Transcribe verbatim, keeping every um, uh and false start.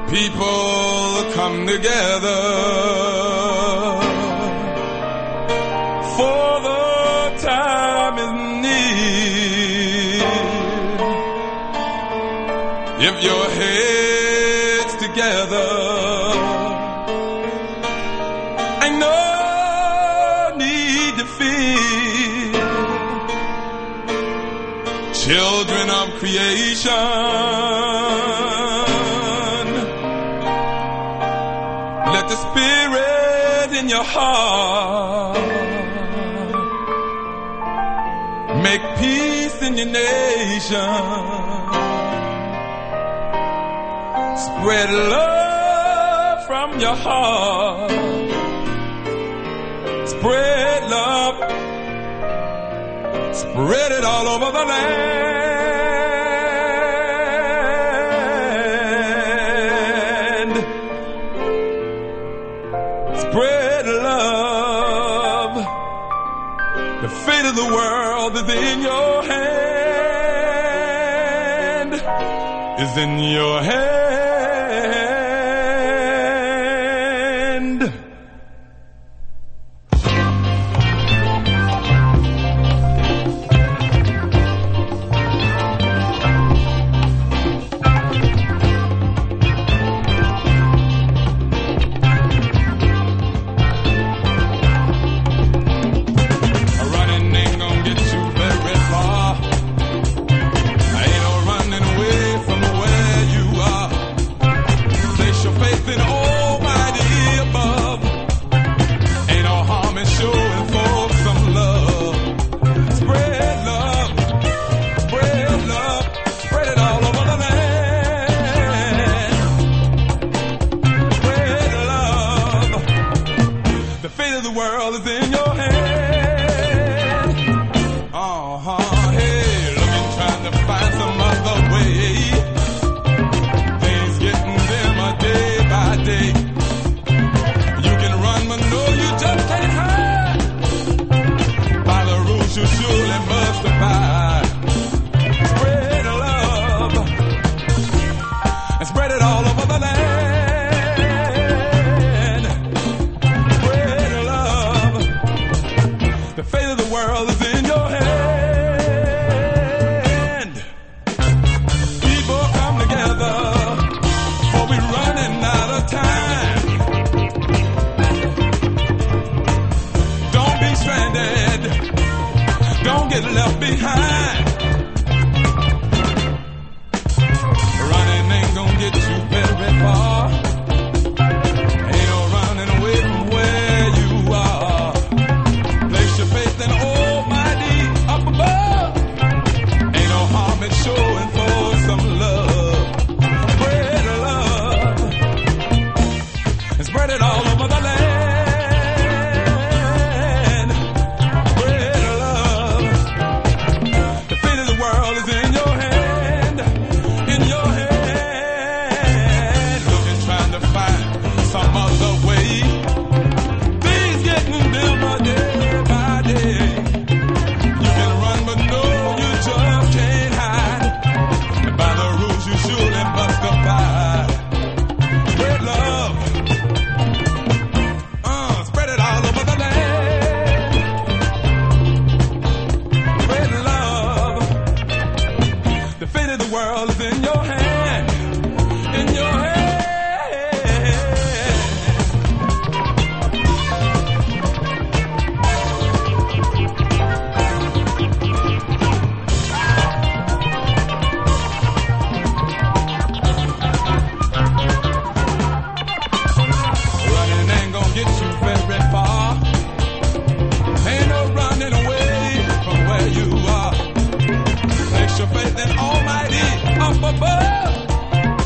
People come together for the time is near. If your head's together, ain't no need to fear. Children of creation, let the spirit in your heart make peace in your nation. Spread love from your heart. Spread love. Spread it all over the land. Spread love. The fate of the world is in your hand. Is in your hand.